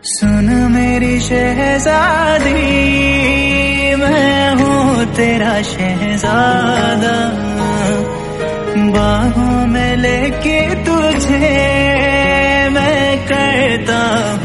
सुन मेरी शहजादी, मैं हूँ तेरा शहजादा। बाहों में लेके तुझे मैं करता